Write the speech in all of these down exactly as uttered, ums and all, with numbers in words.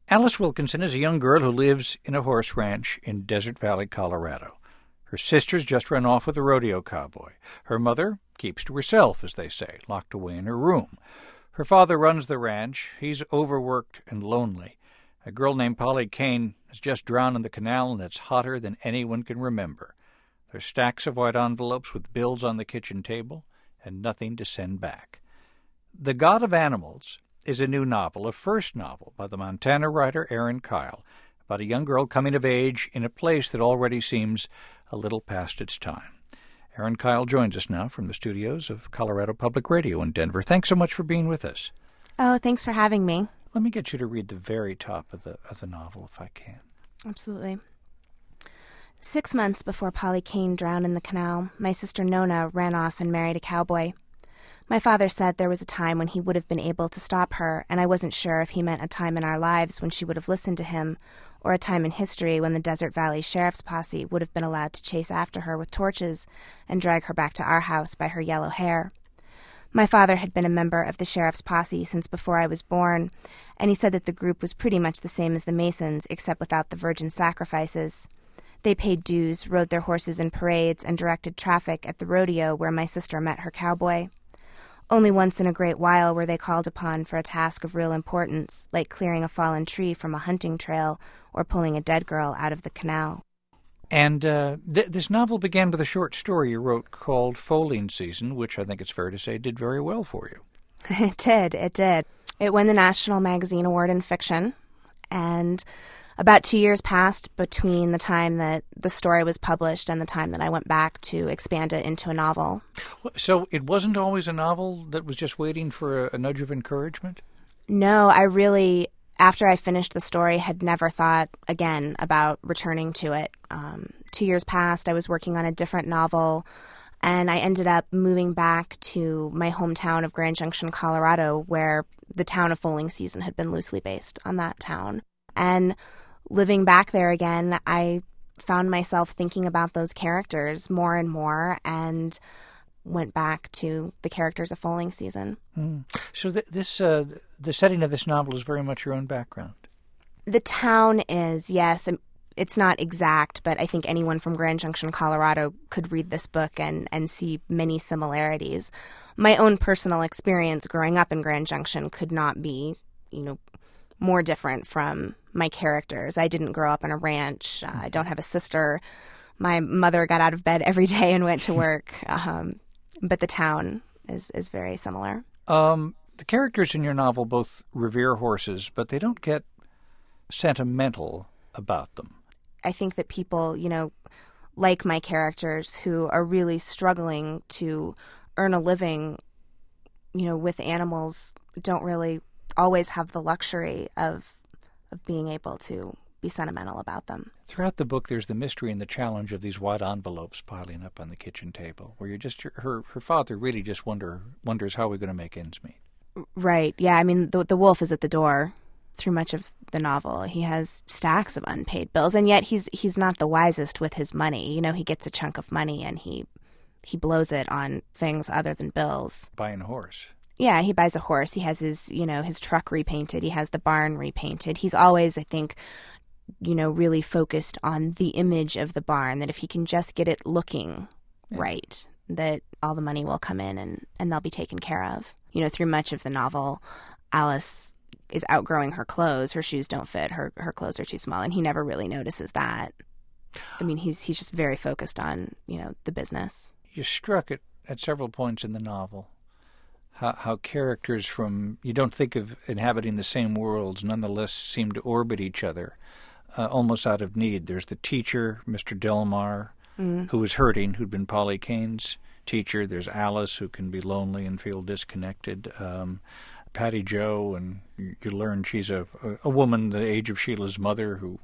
Alice Wilkinson is a young girl who lives in a horse ranch in Desert Valley, Colorado. Her sister's just run off with a rodeo cowboy. Her mother keeps to herself, as they say, locked away in her room. Her father runs the ranch. He's overworked and lonely. A girl named Polly Kane has just drowned in the canal, and it's hotter than anyone can remember. There's stacks of white envelopes with bills on the kitchen table and nothing to send back. The God of Animals is a new novel, a first novel by the Montana writer Erin Kyle, about a young girl coming of age in a place that already seems a little past its time. Erin Kyle joins us now from the studios of Colorado Public Radio in Denver. Thanks so much for being with us. Oh, thanks for having me. Let me get you to read the very top of the of the novel, if I can. Absolutely. Six months before Polly Kane drowned in the canal, my sister Nona ran off and married a cowboy. My father said there was a time when he would have been able to stop her, and I wasn't sure if he meant a time in our lives when she would have listened to him, or a time in history when the Desert Valley Sheriff's Posse would have been allowed to chase after her with torches and drag her back to our house by her yellow hair. My father had been a member of the Sheriff's Posse since before I was born, and he said that the group was pretty much the same as the Masons, except without the virgin sacrifices. They paid dues, rode their horses in parades, and directed traffic at the rodeo where my sister met her cowboy. Only once in a great while were they called upon for a task of real importance, like clearing a fallen tree from a hunting trail or pulling a dead girl out of the canal. And uh, th- this novel began with a short story you wrote called Foaling Season, which I think it's fair to say did very well for you. It did, it did. It won the National Magazine Award in Fiction, and about two years passed between the time that the story was published and the time that I went back to expand it into a novel. So it wasn't always a novel that was just waiting for a, a nudge of encouragement? No, I really, after I finished the story, had never thought again about returning to it. Um, two years passed, I was working on a different novel, and I ended up moving back to my hometown of Grand Junction, Colorado, where the town of Foaling Season had been loosely based on that town. And living back there again, I found myself thinking about those characters more and more and went back to the characters of Foaling Season. Mm. So th- this uh, the setting of this novel is very much your own background. The town is, yes. It's not exact, but I think anyone from Grand Junction, Colorado could read this book and, and see many similarities. My own personal experience growing up in Grand Junction could not be, you know, more different from my characters. I didn't grow up on a ranch. Uh, I don't have a sister. My mother got out of bed every day and went to work. Um, but the town is, is very similar. Um, the characters in your novel both revere horses, but they don't get sentimental about them. I think that people, you know, like my characters who are really struggling to earn a living, you know, with animals, don't really always have the luxury of of being able to be sentimental about them. Throughout the book, there's the mystery and the challenge of these white envelopes piling up on the kitchen table, where you're just her her father really just wonder wonders how we're going to make ends meet. Right. Yeah. I mean, the the wolf is at the door through much of the novel. He has stacks of unpaid bills, and yet he's he's not the wisest with his money. You know, he gets a chunk of money and he he blows it on things other than bills. Buying a horse. Yeah, he buys a horse. He has his, you know, his truck repainted. He has the barn repainted. He's always, I think, you know, really focused on the image of the barn, that if he can just get it looking yeah. right, that all the money will come in and, and they'll be taken care of. You know, through much of the novel, Alice is outgrowing her clothes. Her shoes don't fit. Her her clothes are too small, and he never really notices that. I mean, he's he's just very focused on, you know, the business. You struck it at several points in the novel. How, how characters from, you don't think of inhabiting the same worlds, nonetheless seem to orbit each other, uh, almost out of need. There's the teacher, Mister Delmar, mm. who was hurting, who'd been Polly Kane's teacher. There's Alice, who can be lonely and feel disconnected. Um, Patty Jo, and you, you learn she's a, a woman the age of Sheila's mother who,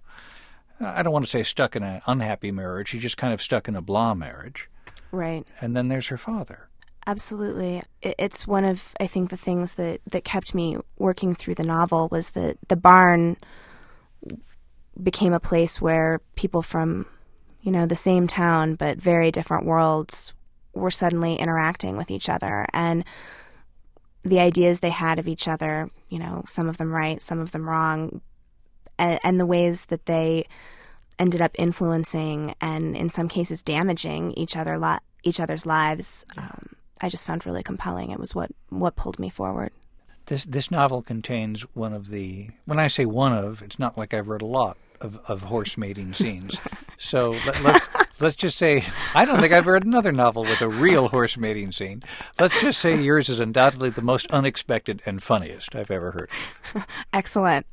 I don't want to say stuck in an unhappy marriage, she's just kind of stuck in a blah marriage. Right. And then there's her father. Absolutely. It's one of, I think, the things that, that kept me working through the novel was that the barn became a place where people from, you know, the same town but very different worlds were suddenly interacting with each other. And the ideas they had of each other, you know, some of them right, some of them wrong, and, and the ways that they ended up influencing and in some cases damaging each other li- each other's lives, um, I just found really compelling. It was what, what pulled me forward. This this novel contains one of the, when I say one of, it's not like I've read a lot of, of horse mating scenes. So let, let's let's just say, I don't think I've read another novel with a real horse mating scene. Let's just say yours is undoubtedly the most unexpected and funniest I've ever heard. Excellent.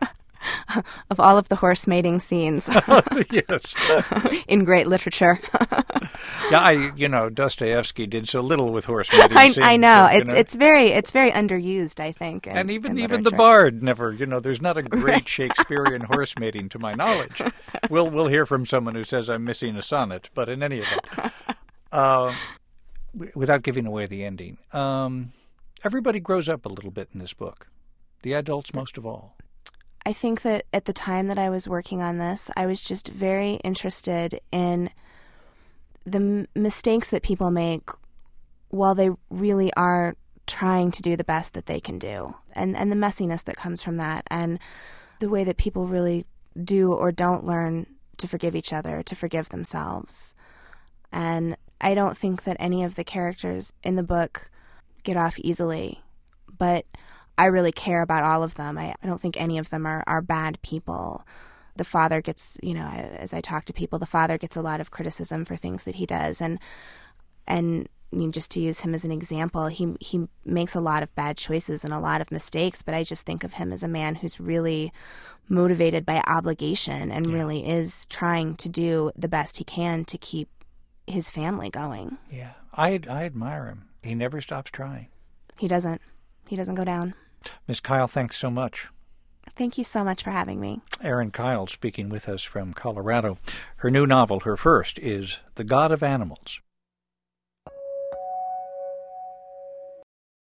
Of all of the horse mating scenes. Yes. In great literature. Yeah, I, you know, Dostoevsky did so little with horse mating I, scenes. I know. So, it's know. it's very it's very underused, I think. In, and even in even the literature. Bard never, you know, there's not a great Right. Shakespearean horse mating to my knowledge. We'll we'll hear from someone who says I'm missing a sonnet, but in any event, uh, w- without giving away the ending, um, everybody grows up a little bit in this book. The adults most of all. I think that at the time that I was working on this, I was just very interested in the m- mistakes that people make while they really are trying to do the best that they can do, and, and the messiness that comes from that, and the way that people really do or don't learn to forgive each other, to forgive themselves. And I don't think that any of the characters in the book get off easily, but I really care about all of them. I, I don't think any of them are, are bad people. The father gets, you know, as I talk to people, the father gets a lot of criticism for things that he does. And, and I mean, just to use him as an example, he he makes a lot of bad choices and a lot of mistakes, but I just think of him as a man who's really motivated by obligation and Yeah. really is trying to do the best he can to keep his family going. Yeah, I I admire him. He never stops trying. He doesn't. He doesn't go down. Miss Kyle, thanks so much. Thank you so much for having me. Erin Kyle speaking with us from Colorado. Her new novel, her first, is The God of Animals.